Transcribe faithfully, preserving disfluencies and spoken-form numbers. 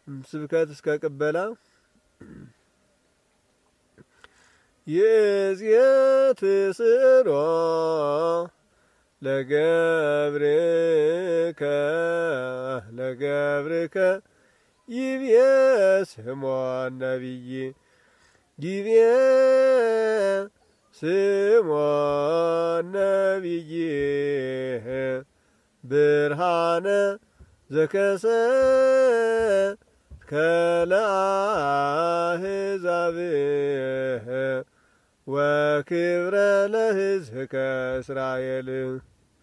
ስብከት እስከ ቅበላ ይእዜት ስሮ ለገብርከ ለገብርከ ይቤ ስምዖን ነቢይ ይቤ ስምዖን ነቢይ ብርሃነ ዘከሰትከ ለአሕዛብ ወክብረ ለሕዝብከ እስራኤል